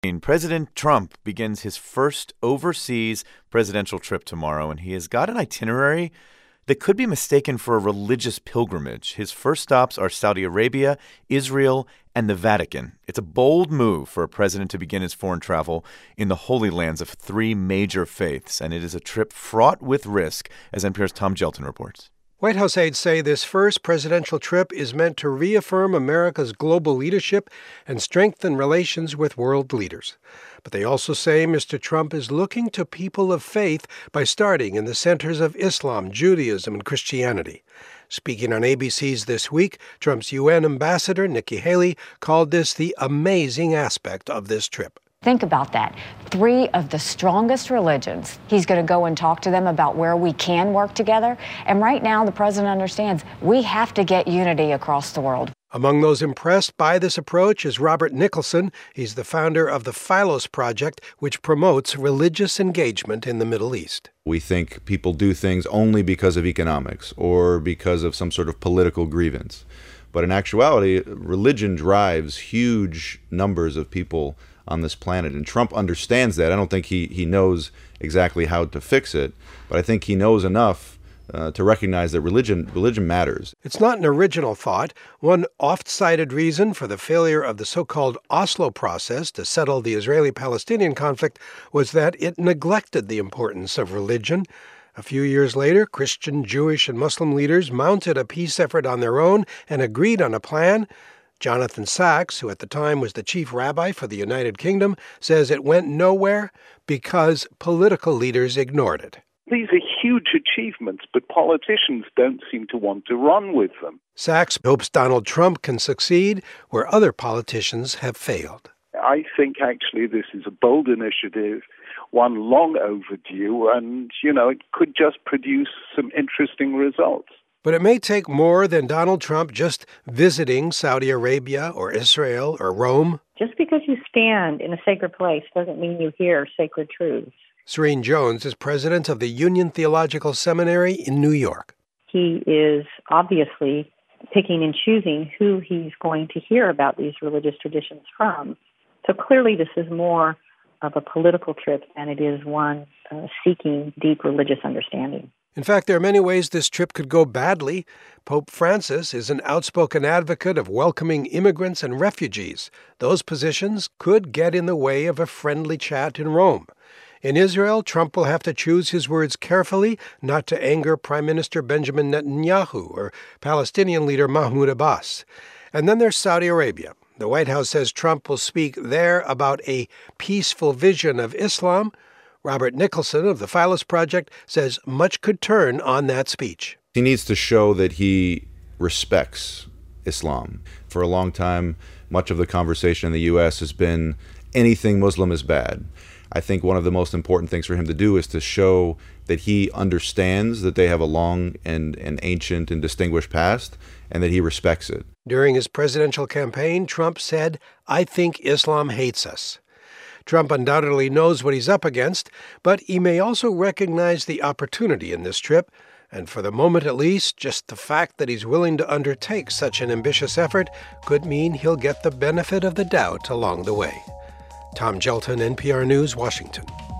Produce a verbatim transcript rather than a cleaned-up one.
President Trump begins his first overseas presidential trip tomorrow, and he has got an itinerary that could be mistaken for a religious pilgrimage. His first stops are Saudi Arabia, Israel, and the Vatican. It's a bold move for a president to begin his foreign travel in the holy lands of three major faiths, and it is a trip fraught with risk, as N P R's Tom Gjelten reports. White House aides say this first presidential trip is meant to reaffirm America's global leadership and strengthen relations with world leaders. But they also say Mister Trump is looking to people of faith by starting in the centers of Islam, Judaism, and Christianity. Speaking on A B C's This Week, Trump's U N ambassador, Nikki Haley, called this the amazing aspect of this trip. Think about that. Three of the strongest religions. He's going to go and talk to them about where we can work together. And right now, the president understands we have to get unity across the world. Among those impressed by this approach is Robert Nicholson. He's the founder of the Philos Project, which promotes religious engagement in the Middle East. We think people do things only because of economics or because of some sort of political grievance. But in actuality, religion drives huge numbers of people on this planet, and Trump understands that. I don't think he, he knows exactly how to fix it, but I think he knows enough uh, to recognize that religion religion matters. It's not an original thought. One oft-cited reason for the failure of the so-called Oslo process to settle the Israeli-Palestinian conflict was that it neglected the importance of religion. A few years later, Christian, Jewish, and Muslim leaders mounted a peace effort on their own and agreed on a plan. Jonathan Sachs, who at the time was the chief rabbi for the United Kingdom, says it went nowhere because political leaders ignored it. These are huge achievements, but politicians don't seem to want to run with them. Sachs hopes Donald Trump can succeed where other politicians have failed. I think actually this is a bold initiative, one long overdue, and, you know, it could just produce some interesting results. But it may take more than Donald Trump just visiting Saudi Arabia or Israel or Rome. Just because you stand in a sacred place doesn't mean you hear sacred truths. Serene Jones is president of the Union Theological Seminary in New York. He is obviously picking and choosing who he's going to hear about these religious traditions from. So clearly this is more of a political trip than it is one uh, seeking deep religious understanding. In fact, there are many ways this trip could go badly. Pope Francis is an outspoken advocate of welcoming immigrants and refugees. Those positions could get in the way of a friendly chat in Rome. In Israel, Trump will have to choose his words carefully not to anger Prime Minister Benjamin Netanyahu or Palestinian leader Mahmoud Abbas. And then there's Saudi Arabia. The White House says Trump will speak there about a peaceful vision of Islam. Robert Nicholson of the Philos Project says much could turn on that speech. He needs to show that he respects Islam. For a long time, much of the conversation in the U S has been anything Muslim is bad. I think one of the most important things for him to do is to show that he understands that they have a long and, and ancient and distinguished past and that he respects it. During his presidential campaign, Trump said, "I think Islam hates us." Trump undoubtedly knows what he's up against, but he may also recognize the opportunity in this trip. And for the moment at least, just the fact that he's willing to undertake such an ambitious effort could mean he'll get the benefit of the doubt along the way. Tom Gjelten, N P R News, Washington.